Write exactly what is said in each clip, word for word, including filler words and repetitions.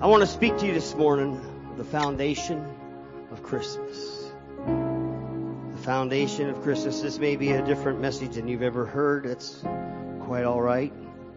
I want to speak to you this morning of the foundation of Christmas. The foundation of Christmas. This may be a different message than you've ever heard. That's quite all right.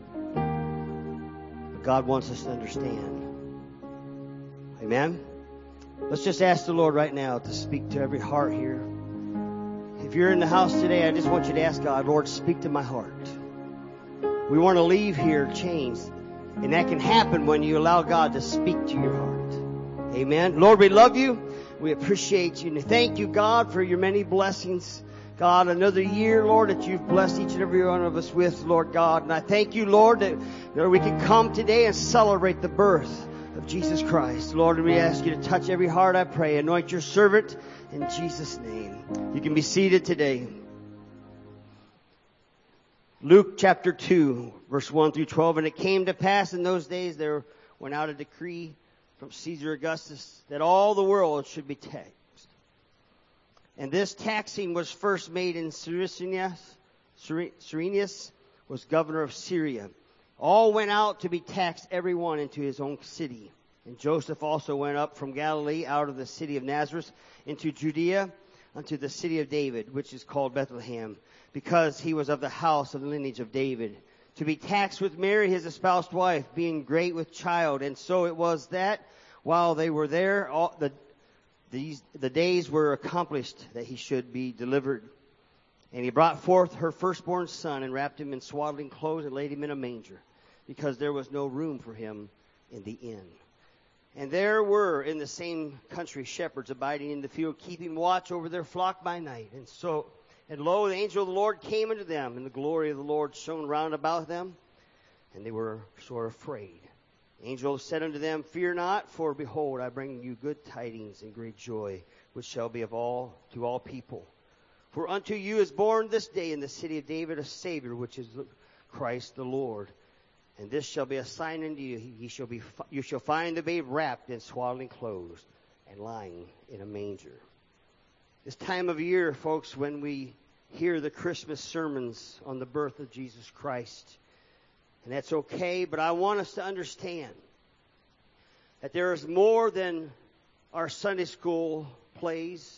But God wants us to understand. Amen? Let's just ask the Lord right now to speak to every heart here. If you're in the house today, I just want you to ask God, Lord, speak to my heart. We want to leave here changed. And that can happen when you allow God to speak to your heart. Amen. Lord, we love you. We appreciate you. And thank you, God, for your many blessings. God, another year, Lord, that you've blessed each and every one of us with, Lord God. And I thank you, Lord, that Lord, we can come today and celebrate the birth of Jesus Christ. Lord, we ask you to touch every heart, I pray. Anoint your servant in Jesus' name. You can be seated today. Luke chapter two, verse one through twelve. And it came to pass in those days there went out a decree from Caesar Augustus that all the world should be taxed. And this taxing was first made in Cyrenius, Cyrenius was governor of Syria. All went out to be taxed, every one into his own city. And Joseph also went up from Galilee out of the city of Nazareth into Judea unto the city of David, which is called Bethlehem, because he was of the house of the lineage of David, to be taxed with Mary his espoused wife, being great with child. And so it was that while they were there, all the these the days were accomplished that he should be delivered. And he brought forth her firstborn son, and wrapped him in swaddling clothes, and laid him in a manger, because there was no room for him in the inn. And there were in the same country shepherds abiding in the field, keeping watch over their flock by night. And so, and lo, the angel of the Lord came unto them, and the glory of the Lord shone round about them, and they were sore afraid. The angel said unto them, Fear not, for behold, I bring you good tidings and great joy, which shall be of all to all people. For unto you is born this day in the city of David a Savior, which is Christ the Lord. And this shall be a sign unto you. He shall be, you shall find the babe wrapped in swaddling clothes and lying in a manger. This time of year, folks, when we hear the Christmas sermons on the birth of Jesus Christ, and that's okay, but I want us to understand that there is more than our Sunday school plays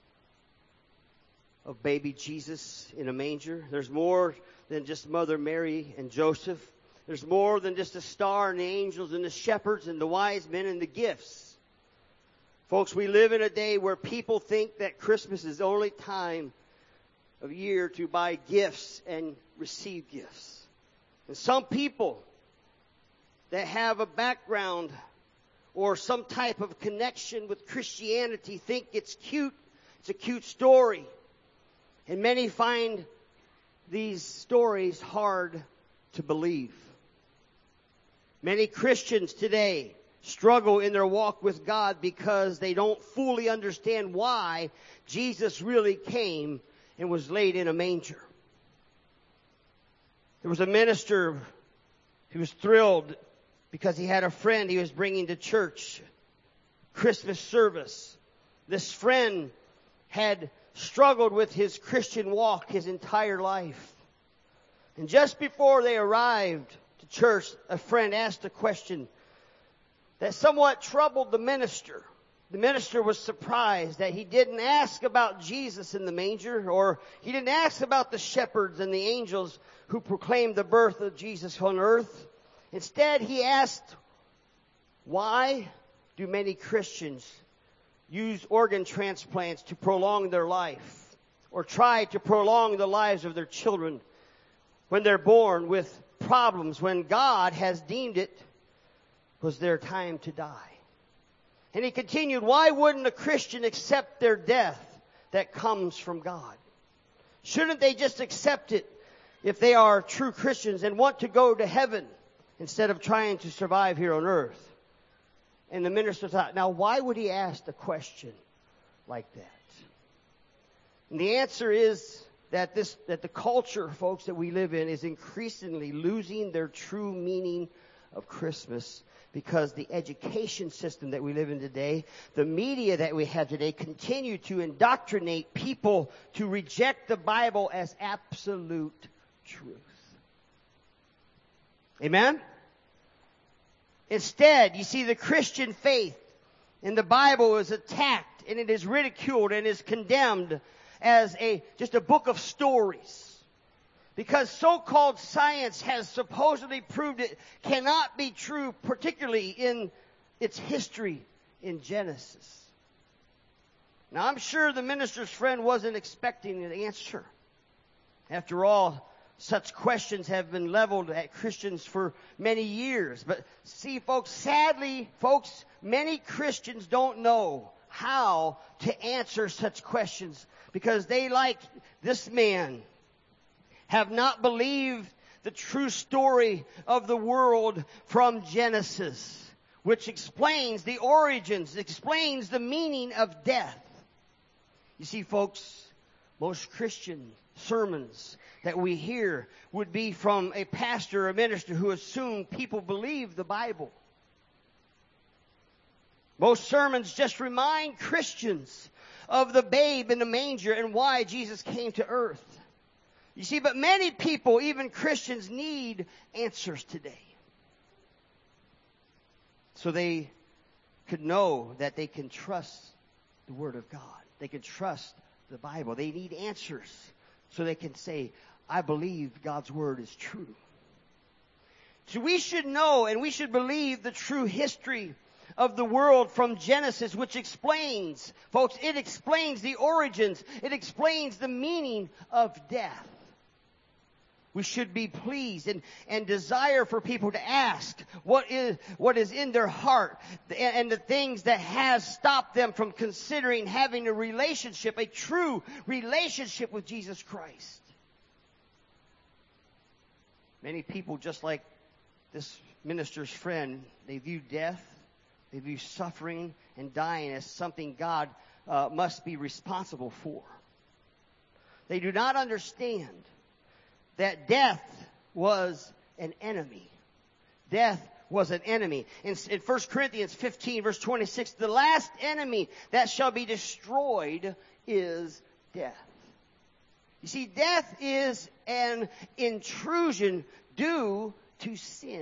of baby Jesus in a manger. There's more than just Mother Mary and Joseph. There's more than just a star and the angels and the shepherds and the wise men and the gifts. Folks, we live in a day where people think that Christmas is the only time of year to buy gifts and receive gifts. And some people that have a background or some type of connection with Christianity think it's cute. It's a cute story. And many find these stories hard to believe. Many Christians today struggle in their walk with God because they don't fully understand why Jesus really came and was laid in a manger. There was a minister who was thrilled because he had a friend he was bringing to church, Christmas service. This friend had struggled with his Christian walk his entire life. And just before they arrived to church, a friend asked a question that somewhat troubled the minister. The minister was surprised that he didn't ask about Jesus in the manger, or he didn't ask about the shepherds and the angels who proclaimed the birth of Jesus on earth. Instead, he asked, why do many Christians use organ transplants to prolong their life, or try to prolong the lives of their children when they're born with problems, when God has deemed it was their time to die? And he continued, why wouldn't a Christian accept their death that comes from God? Shouldn't they just accept it if they are true Christians and want to go to heaven instead of trying to survive here on earth? And the minister thought, now why would he ask a question like that? And the answer is that this, that the culture, folks, that we live in is increasingly losing their true meaning of Christmas, because the education system that we live in today, the media that we have today, continue to indoctrinate people to reject the Bible as absolute truth. Amen? Instead, you see, the Christian faith in the Bible is attacked and it is ridiculed and is condemned as a just a book of stories. Because so-called science has supposedly proved it cannot be true, particularly in its history in Genesis. Now, I'm sure the minister's friend wasn't expecting an answer. After all, such questions have been leveled at Christians for many years. But see, folks, sadly, folks, many Christians don't know how to answer such questions because they, like this man, have not believed the true story of the world from Genesis, which explains the origins, explains the meaning of death. You see, folks, most Christian sermons that we hear would be from a pastor or a minister who assumed people believe the Bible. Most sermons just remind Christians of the babe in the manger and why Jesus came to earth. You see, but many people, even Christians, need answers today. So they could know that they can trust the Word of God. They can trust the Bible. They need answers so they can say, I believe God's Word is true. So we should know and we should believe the true history of the world from Genesis, which explains, folks, it explains the origins. It explains the meaning of death. We should be pleased and, and desire for people to ask what is, what is in their heart and, and the things that has stopped them from considering having a relationship, a true relationship with Jesus Christ. Many people, just like this minister's friend, they view death, they view suffering and dying as something God uh, must be responsible for. They do not understand that death was an enemy. Death was an enemy. In, in First Corinthians fifteen, verse twenty-six, the last enemy that shall be destroyed is death. You see, death is an intrusion due to sin.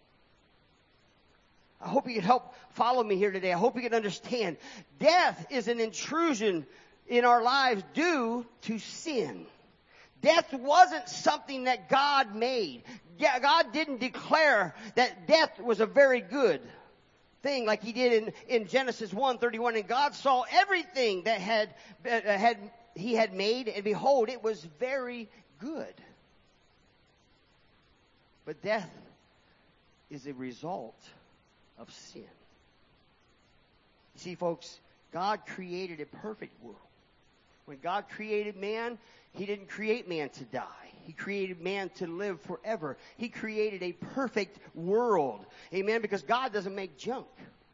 I hope you can help follow me here today. I hope you can understand. Death is an intrusion in our lives due to sin. Death wasn't something that God made. God didn't declare that death was a very good thing like He did in, in Genesis one thirty-one. And God saw everything that had, uh, had He had made, and behold, it was very good. But death is a result of sin. You see, folks, God created a perfect world. When God created man, He didn't create man to die. He created man to live forever. He created a perfect world. Amen? Because God doesn't make junk.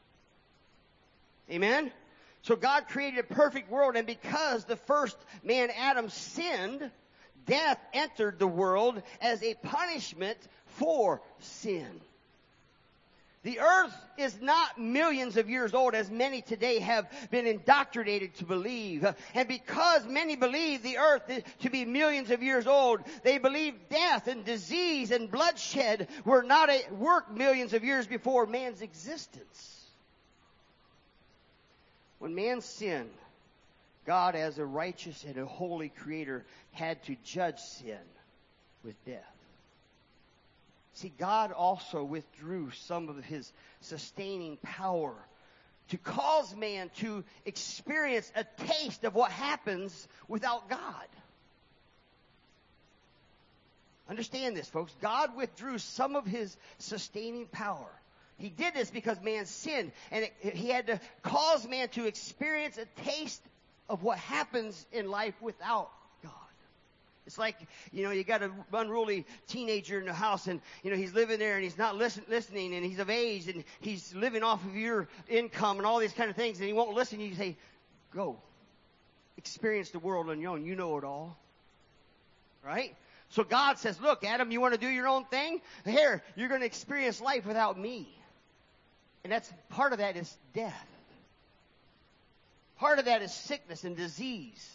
Amen? So God created a perfect world, and because the first man, Adam, sinned, death entered the world as a punishment for sin. The earth is not millions of years old, as many today have been indoctrinated to believe. And because many believe the earth to be millions of years old, they believe death and disease and bloodshed were not at work millions of years before man's existence. When man sinned, God, as a righteous and a holy creator, had to judge sin with death. See, God also withdrew some of His sustaining power to cause man to experience a taste of what happens without God. Understand this, folks. God withdrew some of His sustaining power. He did this because man sinned, and it, He had to cause man to experience a taste of what happens in life without God. It's like, you know, you got an unruly teenager in the house, and, you know, he's living there and he's not listen, listening, and he's of age, and he's living off of your income and all these kind of things, and he won't listen. You say, go. Experience the world on your own. You know it all. Right? So God says, look, Adam, you want to do your own thing? Here, you're going to experience life without me. And that's part of that is death. Part of that is sickness and disease.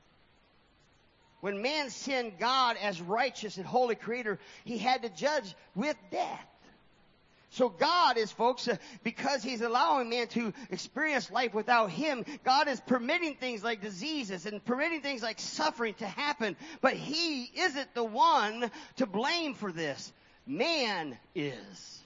When man sinned, God, as righteous and holy creator, He had to judge with death. So God is, folks, uh, because He's allowing man to experience life without Him, God is permitting things like diseases and permitting things like suffering to happen. But He isn't the one to blame for this. Man is.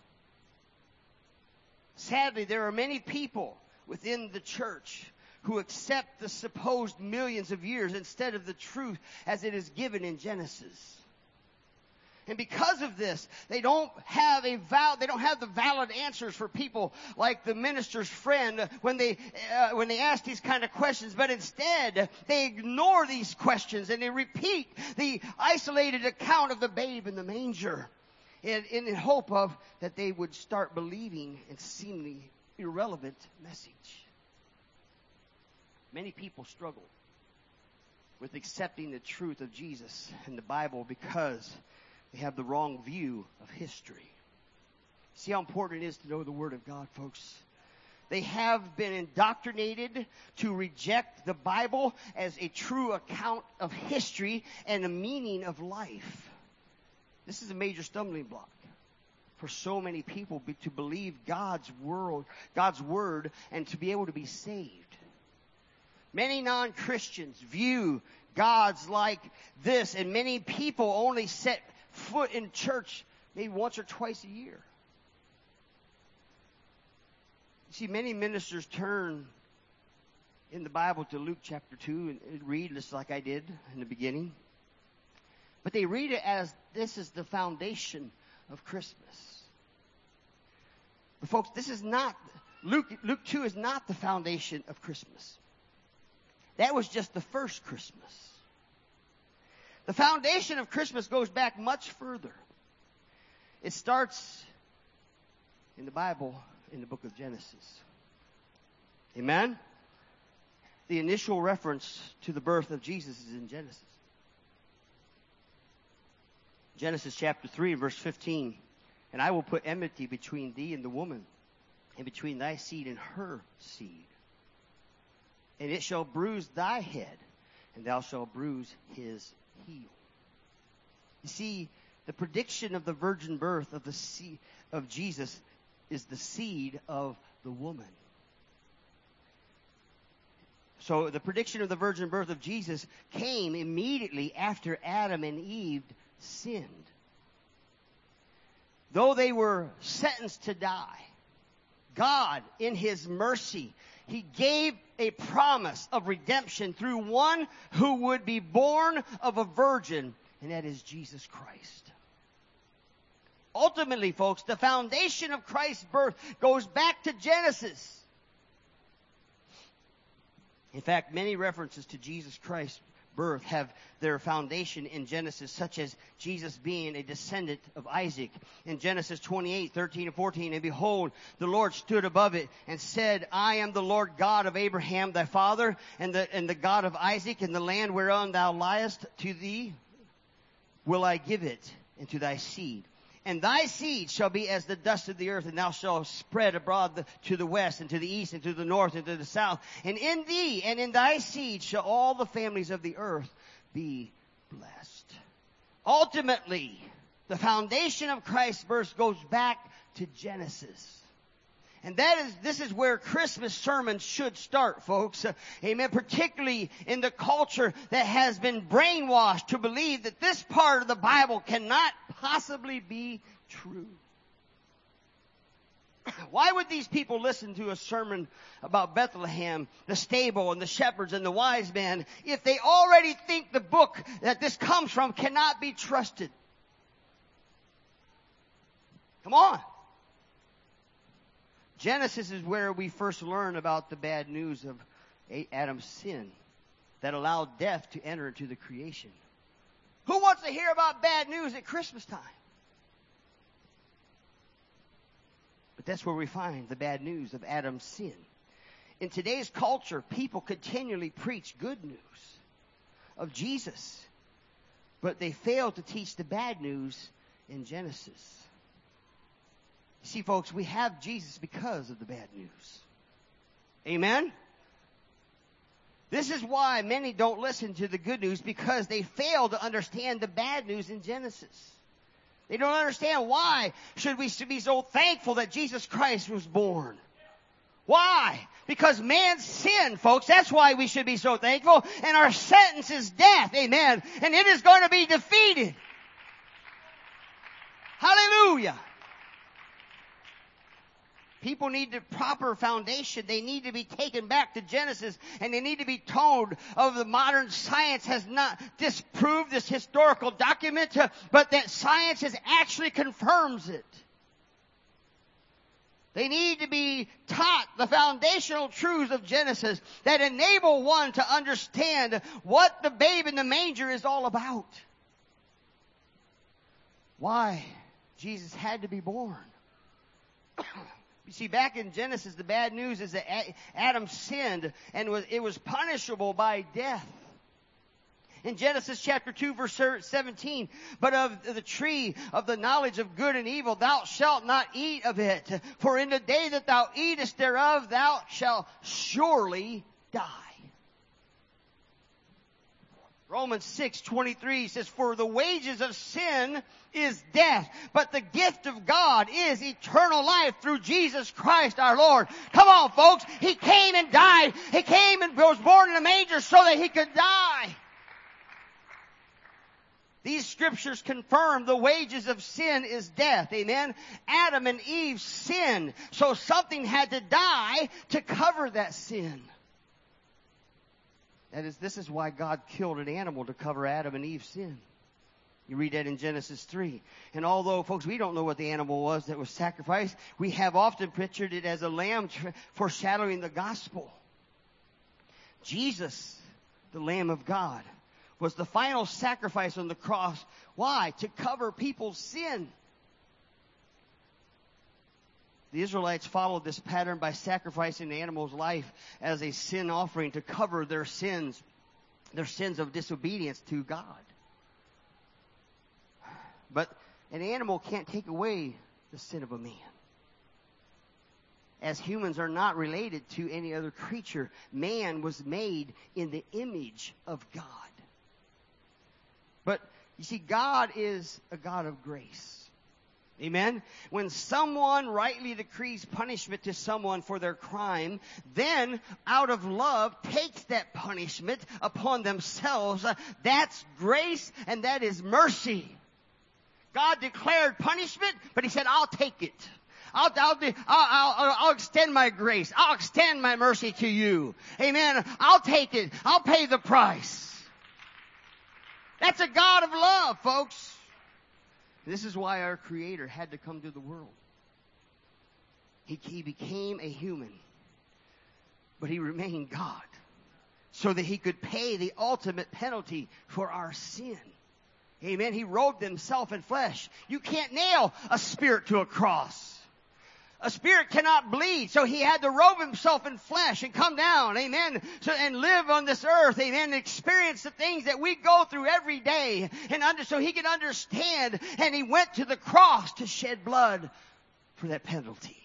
Sadly, there are many people within the church who accept the supposed millions of years instead of the truth as it is given in Genesis. And because of this, they don't have a val- they don't have the valid answers for people like the minister's friend when they uh, when they ask these kind of questions. But instead, they ignore these questions and they repeat the isolated account of the babe in the manger, in, in the hope of that they would start believing a seemingly irrelevant message. Many people struggle with accepting the truth of Jesus and the Bible because they have the wrong view of history. See how important it is to know the Word of God, folks? They have been indoctrinated to reject the Bible as a true account of history and a meaning of life. This is a major stumbling block for so many people be, to believe God's world, God's Word, and to be able to be saved. Many non-Christians view God's like this, and many people only set foot in church maybe once or twice a year. You see, many ministers turn in the Bible to Luke chapter two and read just like I did in the beginning. But they read it as this is the foundation of Christmas. But folks, this is not, Luke, Luke two is not the foundation of Christmas. That was just the first Christmas. The foundation of Christmas goes back much further. It starts in the Bible in the book of Genesis. Amen? The initial reference to the birth of Jesus is in Genesis. Genesis chapter three, verse fifteen. And I will put enmity between thee and the woman, and between thy seed and her seed. And it shall bruise thy head, and thou shalt bruise his heel. You see, the prediction of the virgin birth of the seed of Jesus is the seed of the woman. So the prediction of the virgin birth of Jesus came immediately after Adam and Eve sinned. Though they were sentenced to die, God, in His mercy, He gave a promise of redemption through one who would be born of a virgin, and that is Jesus Christ. Ultimately, folks, the foundation of Christ's birth goes back to Genesis. In fact, many references to Jesus Christ's birth have their foundation in Genesis, such as Jesus being a descendant of Isaac. In Genesis twenty-eight, thirteen and fourteen, and behold, the Lord stood above it and said, I am the Lord God of Abraham thy father, and the, and the God of Isaac, and the land whereon thou liest, to thee will I give it, and to thy seed. And thy seed shall be as the dust of the earth, and thou shalt spread abroad the, to the west, and to the east, and to the north, and to the south. And in thee and in thy seed shall all the families of the earth be blessed. Ultimately, the foundation of Christ's birth goes back to Genesis. And that is, this is where Christmas sermons should start, folks. Uh, amen. Particularly in the culture that has been brainwashed to believe that this part of the Bible cannot possibly be true. Why would these people listen to a sermon about Bethlehem, the stable, and the shepherds, and the wise men, if they already think the book that this comes from cannot be trusted? Come on. Genesis is where we first learn about the bad news of Adam's sin that allowed death to enter into the creation. Who wants to hear about bad news at Christmas time? But that's where we find the bad news of Adam's sin. In today's culture, people continually preach good news of Jesus, but they fail to teach the bad news in Genesis. See, folks, we have Jesus because of the bad news. Amen? This is why many don't listen to the good news, because they fail to understand the bad news in Genesis. They don't understand why should we be so thankful that Jesus Christ was born. Why? Because man sinned, folks. That's why we should be so thankful. And our sentence is death. Amen. And it is going to be defeated. Hallelujah. People need the proper foundation. They need to be taken back to Genesis, and they need to be told of the modern science has not disproved this historical document, but that science has actually confirms it. They need to be taught the foundational truths of Genesis that enable one to understand what the babe in the manger is all about. Why Jesus had to be born. You see, back in Genesis, the bad news is that Adam sinned and was, it was punishable by death. In Genesis chapter two, verse seventeen, but of the tree of the knowledge of good and evil, thou shalt not eat of it. For in the day that thou eatest thereof, thou shalt surely die. Romans six twenty-three says, for the wages of sin is death, but the gift of God is eternal life through Jesus Christ our Lord. Come on, folks. He came and died. He came and was born in a manger so that he could die. These scriptures confirm the wages of sin is death. Amen. Adam and Eve sinned, so something had to die to cover that sin. That is, this is why God killed an animal to cover Adam and Eve's sin. You read that in Genesis three. And although, folks, we don't know what the animal was that was sacrificed, we have often pictured it as a lamb foreshadowing the gospel. Jesus, the Lamb of God, was the final sacrifice on the cross. Why? To cover people's sin. The Israelites followed this pattern by sacrificing the animal's life as a sin offering to cover their sins, their sins of disobedience to God. But an animal can't take away the sin of a man. As humans are not related to any other creature, man was made in the image of God. But you see, God is a God of grace. Amen? When someone rightly decrees punishment to someone for their crime, then out of love takes that punishment upon themselves. Uh, that's grace and that is mercy. God declared punishment, but He said, I'll take it. I'll, I'll, I'll, I'll, I'll extend my grace. I'll extend my mercy to you. Amen? I'll take it. I'll pay the price. That's a God of love, folks. This is why our Creator had to come to the world. He, he became a human, but He remained God so that He could pay the ultimate penalty for our sin. Amen. He robed Himself in flesh. You can't nail a spirit to a cross. A spirit cannot bleed, so He had to robe Himself in flesh and come down, amen, so, and live on this earth, amen, and experience the things that we go through every day, and under, so He could understand, and He went to the cross to shed blood for that penalty.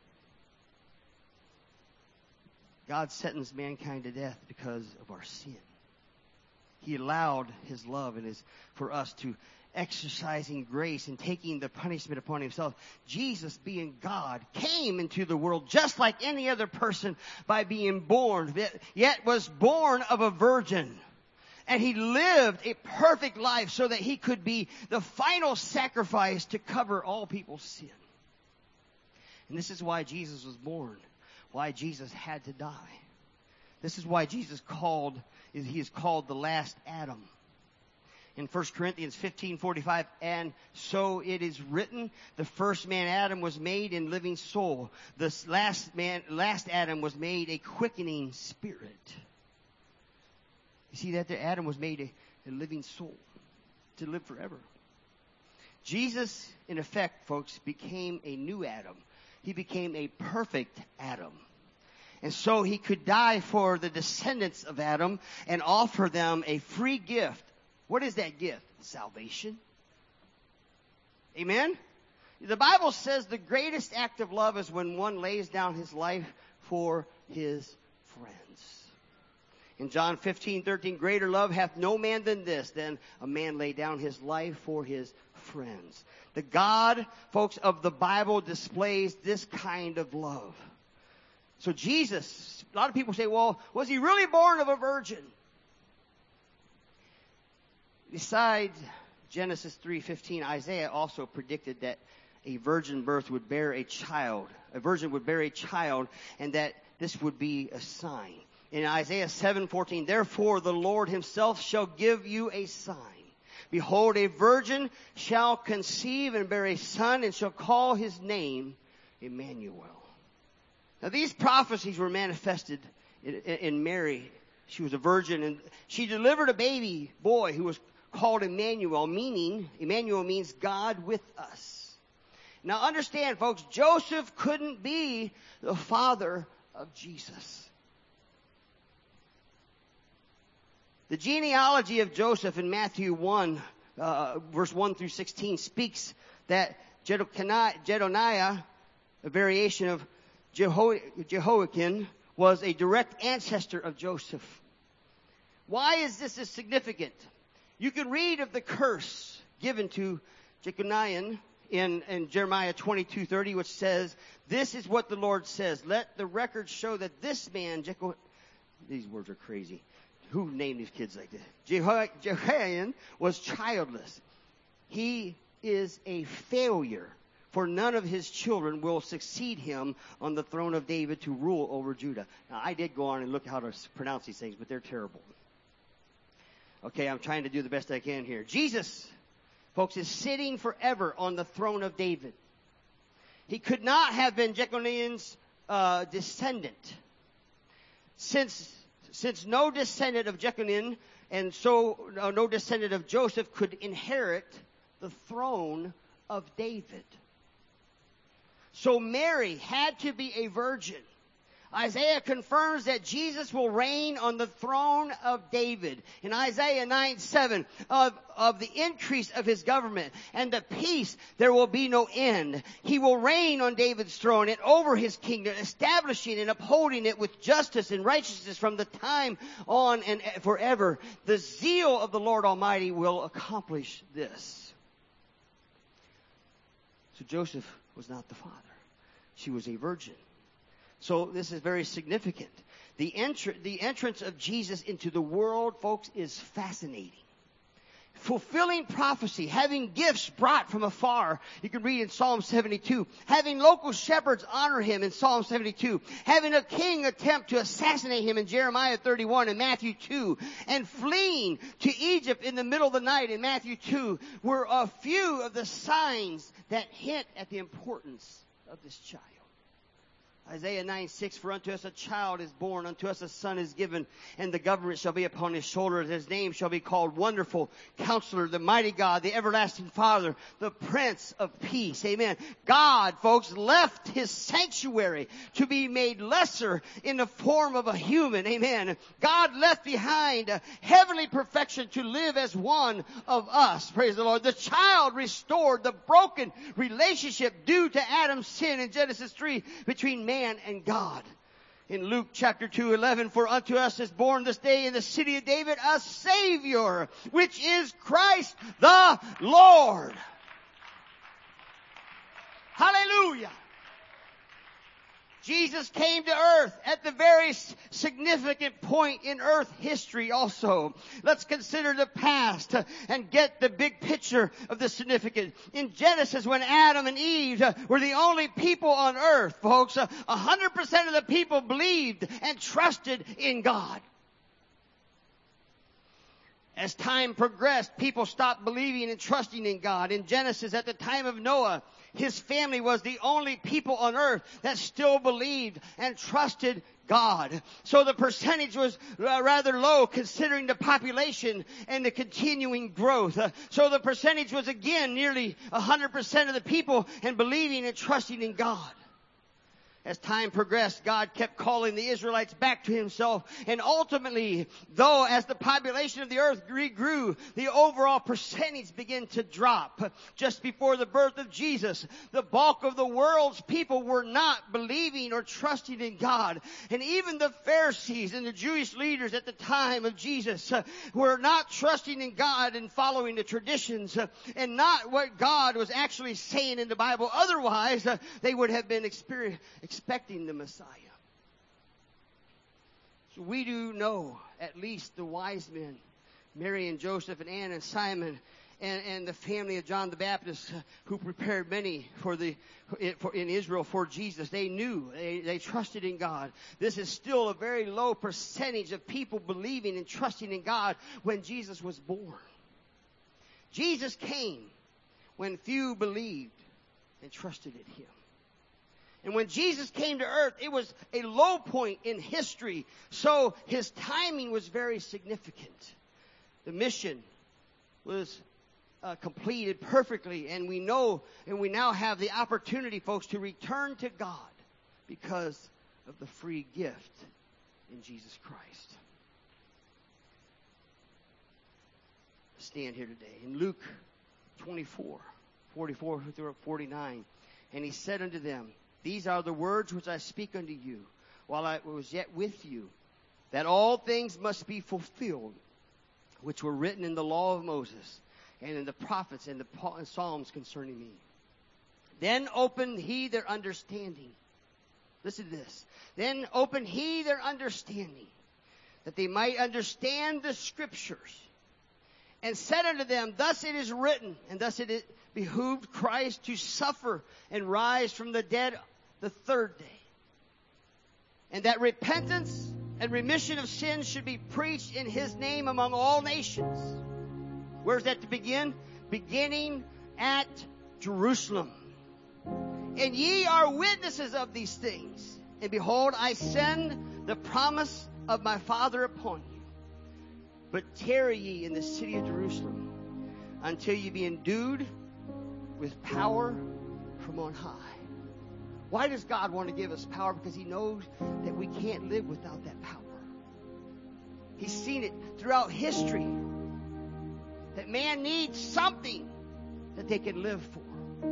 God sentenced mankind to death because of our sin. He allowed His love and His for us to exercising grace and taking the punishment upon Himself. Jesus, being God, came into the world just like any other person by being born, yet was born of a virgin. And He lived a perfect life so that He could be the final sacrifice to cover all people's sin. And this is why Jesus was born, why Jesus had to die. This is why Jesus called, He is called the last Adam. In First Corinthians fifteen forty-five, and so it is written, the first man Adam was made in living soul. The last man, last Adam was made a quickening spirit. You see that there, Adam was made a, a living soul to live forever. Jesus, in effect, folks, became a new Adam. He became a perfect Adam. And so He could die for the descendants of Adam and offer them a free gift. What is that gift? Salvation. Amen? The Bible says the greatest act of love is when one lays down his life for his friends. In John fifteen thirteen, greater love hath no man than this, than a man lay down his life for his friends. The God, folks, of the Bible displays this kind of love. So Jesus, a lot of people say, well, was he really born of a virgin? Besides Genesis three fifteen, Isaiah also predicted that a virgin birth would bear a child. A virgin would bear a child, and that this would be a sign. In Isaiah seven fourteen, therefore the Lord himself shall give you a sign. Behold, a virgin shall conceive and bear a son, and shall call his name Emmanuel. Now these prophecies were manifested in, in Mary. She was a virgin, and she delivered a baby boy who was called Emmanuel, meaning, Emmanuel means God with us. Now understand, folks, Joseph couldn't be the father of Jesus. The genealogy of Joseph in Matthew one, uh, verse one through sixteen, speaks that Jedoniah, a variation of Jeho- Jehoiakim, was a direct ancestor of Joseph. Why is this significant? You can read of the curse given to Jeconiah in, in Jeremiah twenty-two thirty, which says, this is what the Lord says. Let the record show that this man, Jeco- these words are crazy. Who named these kids like this? Jeho- Jehoiakim was childless. He is a failure, for none of his children will succeed him on the throne of David to rule over Judah. Now, I did go on and look how to pronounce these things, but they're terrible. Okay, I'm trying to do the best I can here. Jesus, folks, is sitting forever on the throne of David. He could not have been Jeconiah's uh, descendant. Since, since no descendant of Jeconiah and so uh, no descendant of Joseph could inherit the throne of David. So Mary had to be a virgin. Isaiah confirms that Jesus will reign on the throne of David. In Isaiah nine seven, of, of the increase of his government and the peace, there will be no end. He will reign on David's throne and over his kingdom, establishing and upholding it with justice and righteousness from the time on and forever. The zeal of the Lord Almighty will accomplish this. So Joseph was not the father. She was a virgin. So this is very significant. The, entr- the entrance of Jesus into the world, folks, is fascinating. Fulfilling prophecy, having gifts brought from afar. You can read in Psalm seventy-two. Having local shepherds honor him in Psalm seventy-two. Having a king attempt to assassinate him in Jeremiah thirty-one and Matthew two. And fleeing to Egypt in the middle of the night in Matthew two were a few of the signs that hint at the importance of this child. Isaiah nine six, for unto us a child is born, unto us a son is given, and the government shall be upon his shoulders. His name shall be called Wonderful, Counselor, the Mighty God, the Everlasting Father, the Prince of Peace. Amen. God, folks, left his sanctuary to be made lesser in the form of a human. Amen. God left behind a heavenly perfection to live as one of us. Praise the Lord. The child restored the broken relationship due to Adam's sin in Genesis three between man and God. In Luke chapter two eleven, for unto us is born this day in the city of David a Savior, which is Christ the Lord. Hallelujah. Jesus came to earth at the very significant point in earth history also. Let's consider the past and get the big picture of the significance. In Genesis, when Adam and Eve were the only people on earth, folks, a hundred percent of the people believed and trusted in God. As time progressed, people stopped believing and trusting in God. In Genesis, at the time of Noah, his family was the only people on earth that still believed and trusted God. So the percentage was uh, rather low considering the population and the continuing growth. Uh, so the percentage was again nearly one hundred percent of the people and believing and trusting in God. As time progressed, God kept calling the Israelites back to himself. And ultimately, though as the population of the earth grew, the overall percentage began to drop. Just before the birth of Jesus, the bulk of the world's people were not believing or trusting in God. And even the Pharisees and the Jewish leaders at the time of Jesus uh, were not trusting in God and following the traditions uh, and not what God was actually saying in the Bible. Otherwise, uh, they would have been experience, expecting the Messiah. So we do know at least the wise men, Mary and Joseph and Anne and Simon and, and the family of John the Baptist, uh, who prepared many for the for, in Israel for Jesus. They knew, they, they trusted in God. This is still a very low percentage of people believing and trusting in God when Jesus was born. Jesus came when few believed and trusted in him. And when Jesus came to earth, it was a low point in history. So his timing was very significant. The mission was uh, completed perfectly. And we know, and we now have the opportunity, folks, to return to God because of the free gift in Jesus Christ. Stand here today. In Luke twenty-four, forty-four through forty-nine. And he said unto them, These are the words which I speak unto you, while I was yet with you, that all things must be fulfilled, which were written in the law of Moses, and in the prophets and the Psalms concerning me. Then opened he their understanding. Listen to this. Then opened he their understanding, that they might understand the Scriptures. And said unto them, Thus it is written, and thus it behooved Christ to suffer and rise from the dead the third day. And that repentance and remission of sins should be preached in his name among all nations. Where's that to begin? Beginning at Jerusalem. And ye are witnesses of these things. And behold, I send the promise of my Father upon you. But tarry ye in the city of Jerusalem until ye be endued with power from on high. Why does God want to give us power? Because he knows that we can't live without that power. He's seen it throughout history that man needs something that they can live for.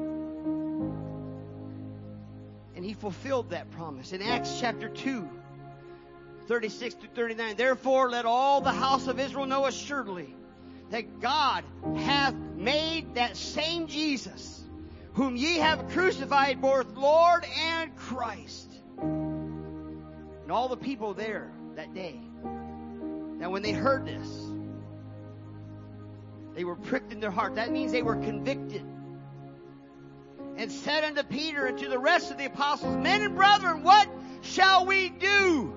And he fulfilled that promise. In Acts chapter two, thirty-six to thirty-nine. Therefore, let all the house of Israel know assuredly that God hath made that same Jesus, whom ye have crucified, both Lord and Christ. And all the people there that day, now when they heard this, they were pricked in their heart. That means they were convicted. And said unto Peter and to the rest of the apostles, Men and brethren, what shall we do?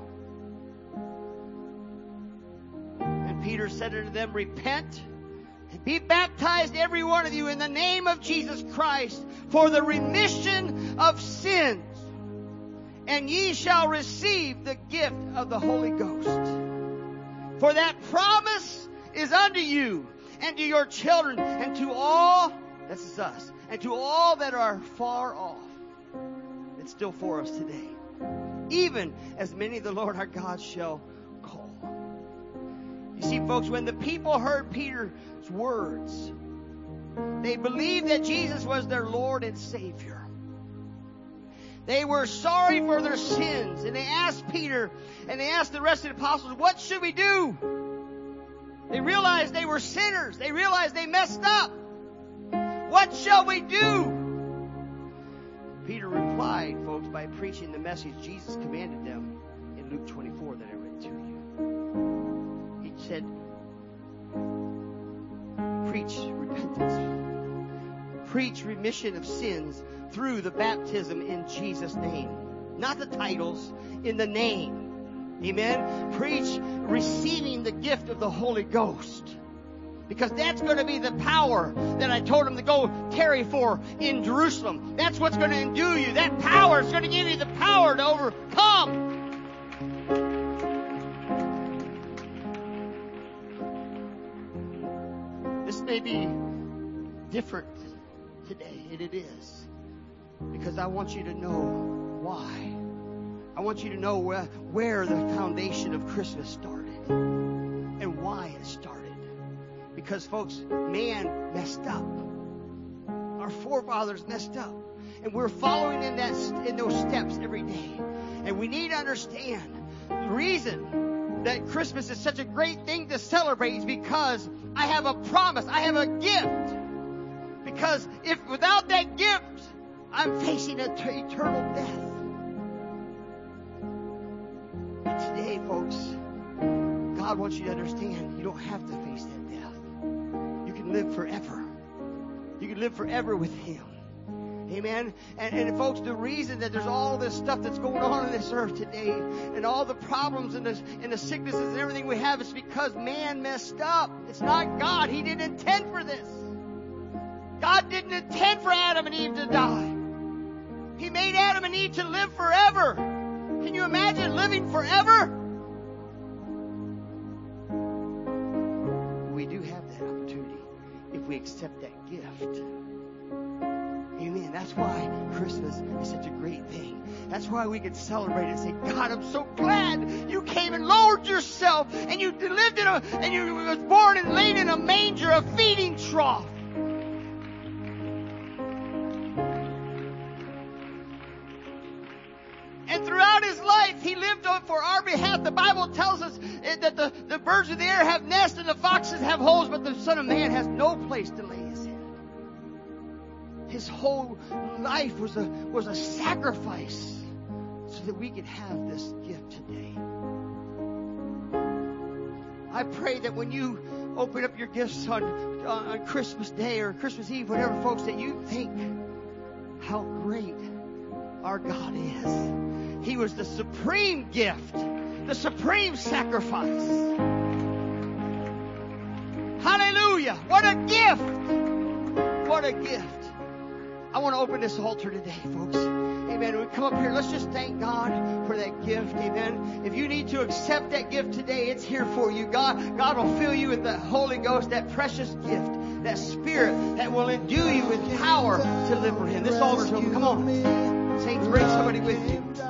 Peter said unto them, Repent and be baptized every one of you in the name of Jesus Christ for the remission of sins, and ye shall receive the gift of the Holy Ghost. For that promise is unto you and to your children and to all, this is us, and to all that are far off. It's still for us today. Even as many of the Lord our God shall call. You see, folks, when the people heard Peter's words, they believed that Jesus was their Lord and Savior. They were sorry for their sins, and they asked Peter and they asked the rest of the apostles, What should we do? They realized they were sinners. They realized they messed up. What shall we do? Peter replied, folks, by preaching the message Jesus commanded them in Luke twenty-four that I read to you. Said, preach repentance, preach remission of sins through the baptism in Jesus' name. Not the titles, in the name. Amen? Preach receiving the gift of the Holy Ghost. Because that's going to be the power that I told him to go tarry for in Jerusalem. That's what's going to endue you. That power is going to give you the power to overcome. May be different today, and it is, because I want you to know why. I want you to know where, where the foundation of Christmas started and why it started. Because, folks, man messed up. Our forefathers messed up. And we're following in that in those steps every day. And we need to understand the reason that Christmas is such a great thing to celebrate is because I have a promise. I have a gift. Because if without that gift, I'm facing an t- eternal death. And today, folks, God wants you to understand you don't have to face that death. You can live forever. You can live forever with Him. Amen. And, and folks, the reason that there's all this stuff that's going on in this earth today and all the problems and the, and the sicknesses and everything we have is because man messed up. It's not God. He didn't intend for this. God didn't intend for Adam and Eve to die. He made Adam and Eve to live forever. Can you imagine living forever? We do have that opportunity if we accept that gift. Amen. That's why Christmas is such a great thing. That's why we can celebrate and say, God, I'm so glad you came and lowered yourself and you lived in a, and you was born and laid in a manger, a feeding trough. And throughout his life, he lived on for our behalf. The Bible tells us that the, the birds of the air have nests and the foxes have holes, but the Son of Man has no place to lay his head. His whole life was a was a sacrifice so that we could have this gift today. I pray that when you open up your gifts on, on Christmas Day or Christmas Eve, whatever, folks, that you think how great our God is. He was the supreme gift, the supreme sacrifice. Hallelujah. What a gift. What a gift. I want to open this altar today, folks. Amen. We come up here. Let's just thank God for that gift. Amen. If you need to accept that gift today, it's here for you. God, God will fill you with the Holy Ghost, that precious gift, that Spirit that will endue you with power to live for Him. This altar's open. Come on. Saints, bring somebody with you.